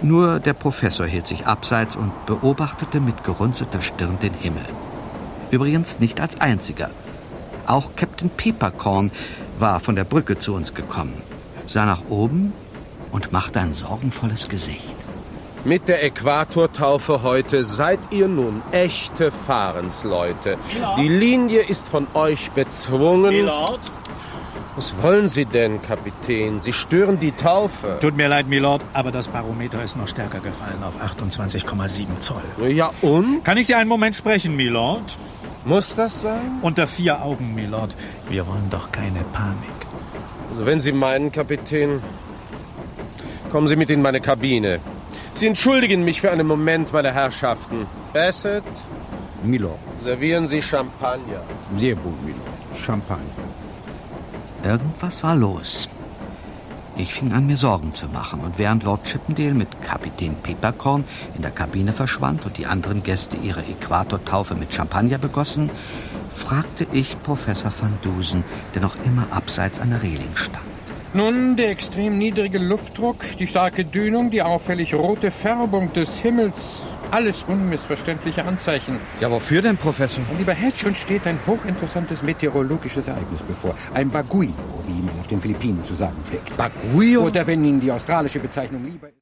Nur der Professor hielt sich abseits und beobachtete mit gerunzelter Stirn den Himmel. Übrigens nicht als einziger. Auch Captain Peppercorn war von der Brücke zu uns gekommen, sah nach oben und machte ein sorgenvolles Gesicht. Mit der Äquatortaufe heute seid ihr nun echte Fahrensleute. Milord. Die Linie ist von euch bezwungen. Milord? Was wollen Sie denn, Kapitän? Sie stören die Taufe. Tut mir leid, Milord, aber das Barometer ist noch stärker gefallen auf 28,7 Zoll. Ja, und? Kann ich Sie einen Moment sprechen, Milord? Muss das sein? Unter 4 Augen, Milord. Wir wollen doch keine Panik. Also wenn Sie meinen, Kapitän, kommen Sie mit in meine Kabine. Sie entschuldigen mich für einen Moment, meine Herrschaften. Bassett, Milord. servieren Sie Champagner. Sehr gut, Milord. Champagner. Irgendwas war los. Ich fing an, mir Sorgen zu machen, und während Lord Chippendale mit Kapitän Peppercorn in der Kabine verschwand und die anderen Gäste ihre Äquatortaufe mit Champagner begossen, fragte ich Professor van Dusen, der noch immer abseits einer Reling stand. Nun, der extrem niedrige Luftdruck, die starke Dünung, die auffällig rote Färbung des Himmels, alles unmissverständliche Anzeichen. Ja, wofür denn, Professor? Und lieber Hedge, uns steht ein hochinteressantes meteorologisches Ereignis bevor. Ein Baguio, wie man auf den Philippinen zu sagen pflegt. Baguio? Oder wenn Ihnen die australische Bezeichnung lieber ist.